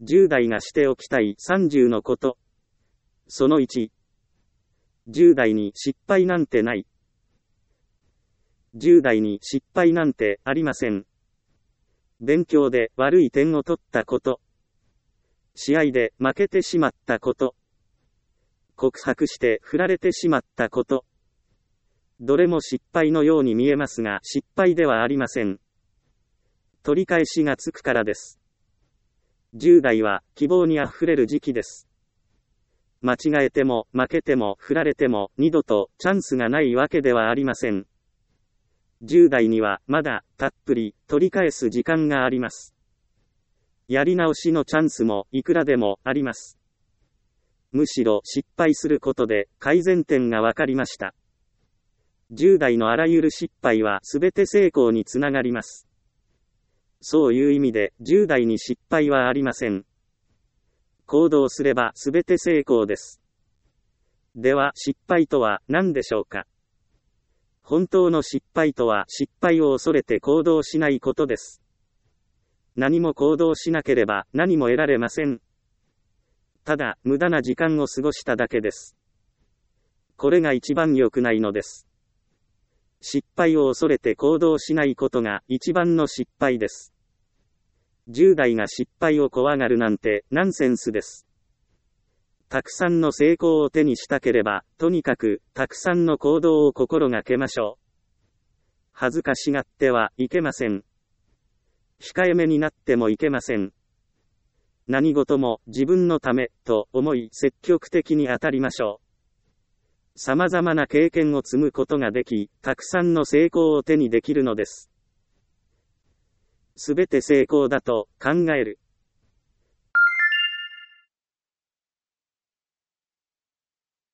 10代がしておきたい30のこと。その1。10代に失敗なんてない。10代に失敗なんてありません。勉強で悪い点を取ったこと。試合で負けてしまったこと。告白して振られてしまったこと。どれも失敗のように見えますが、失敗ではありません。取り返しがつくからです。10代は希望にあふれる時期です。間違えても負けても振られても二度とチャンスがないわけではありません。10代にはまだたっぷり取り返す時間があります。やり直しのチャンスもいくらでもあります。むしろ失敗することで改善点がわかりました。10代のあらゆる失敗はすべて成功につながります。そういう意味で10代に失敗はありません。行動すればすべて成功です。では失敗とは何でしょうか。本当の失敗とは失敗を恐れて行動しないことです。何も行動しなければ何も得られません。ただ無駄な時間を過ごしただけです。これが一番良くないのです。失敗を恐れて行動しないことが一番の失敗です。10代が失敗を怖がるなんてナンセンスです。たくさんの成功を手にしたければ、とにかくたくさんの行動を心がけましょう。恥ずかしがってはいけません。控えめになってもいけません。何事も自分のためと思い積極的に当たりましょう。様々な経験を積むことができ、たくさんの成功を手にできるのです。すべて成功だと考える。